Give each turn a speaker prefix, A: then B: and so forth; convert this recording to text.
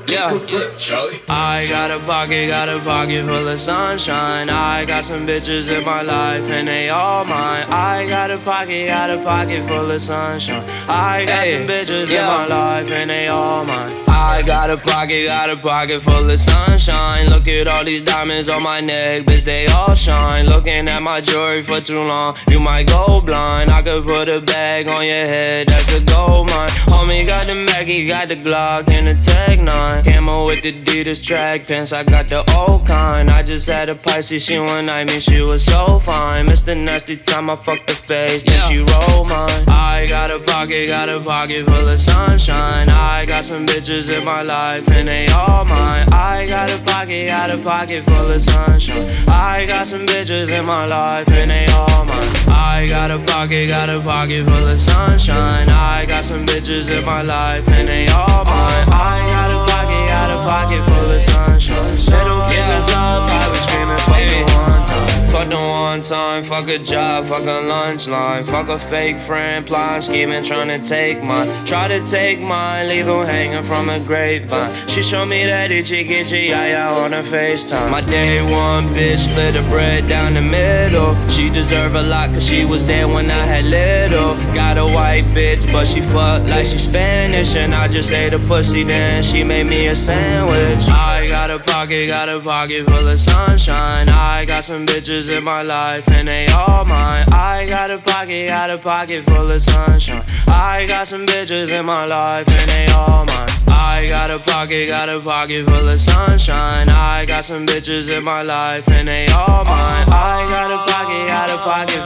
A: Yeah, I got a pocket full of sunshine. I got some bitches in my life and they all mine. I got a pocket full of sunshine. I got some bitches in my life and they all mine. I got a pocket full of sunshine. Look at all these diamonds on my neck, bitch, they all shine. Looking at my jewelry for too long, you might go blind. I could put a bag on your head, that's a gold mine. Homie got the Mackie, got the Glock and the Tech 9. Camo with the Adidas track pants, I got the old kind. I just had a Pisces, she one night me, she was so fine. Mr. Nasty time, I fucked the face, then she rolled mine. I got a pocket full of sunshine. I got some bitches in my life and they all mine. I got a pocket full of sunshine. I got some bitches in my life and they all mine. I got a pocket full of sunshine. I got some bitches in my life and they all mine. I got a pocket full of sunshine. Middle fingers up, I was screaming fuck the one time. Fuck the one time, fuck a job, fuck a lunch line. Fuck a fake friend, plotting, scheming, trying to take mine. Try to take mine, leave her hanging from a grapevine. She showed me that itchy yeah on her FaceTime. My day one bitch split the bread down the middle. She deserve a lot cause she was there when I had little. Got a white bitch but she fuck like she Spanish. And I just ate a pussy then she made me a sandwich. I got a pocket full of sunshine. I got some bitches in my life and they all mine. I got a pocket full of sunshine. I got some bitches in my life and they all mine. I got a pocket full of sunshine. I got some bitches in my life and they all mine. I got a pocket